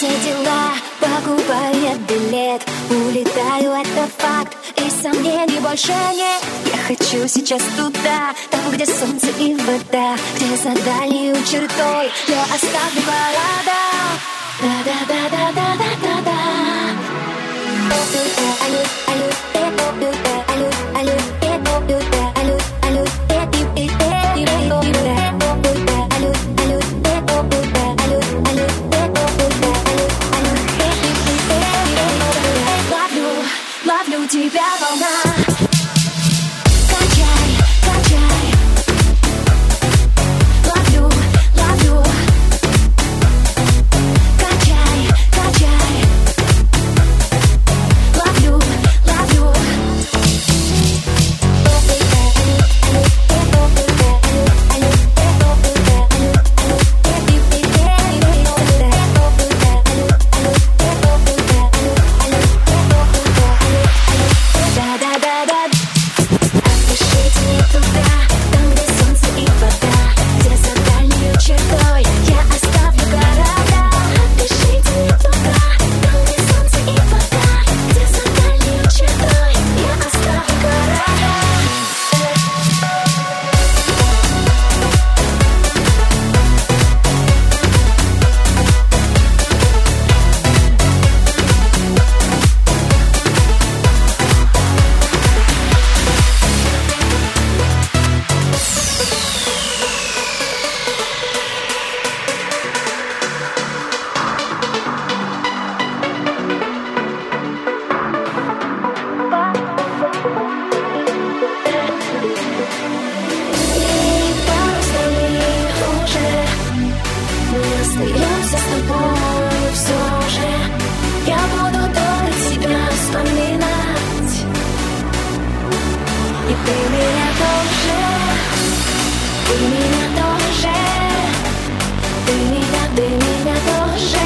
все дела, покупая билет. Улетаю, это факт, и сомнений больше нет. Я хочу сейчас туда, там, где солнце и вода, где за дальней чертой я оставлю города. Да-да-да-да-да-да-да-да. Ловлю тебя, волна. Качай, качай. Ловлю, ловлю. Качай, качай. Ловлю, ловлю. Остаемся с тобой все же. Я буду долго тебя вспоминать. И ты меня тоже. Ты меня тоже. Ты меня тоже.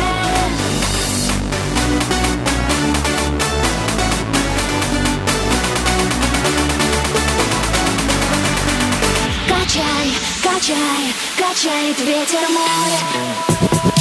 Качай, качай, качает ветер море.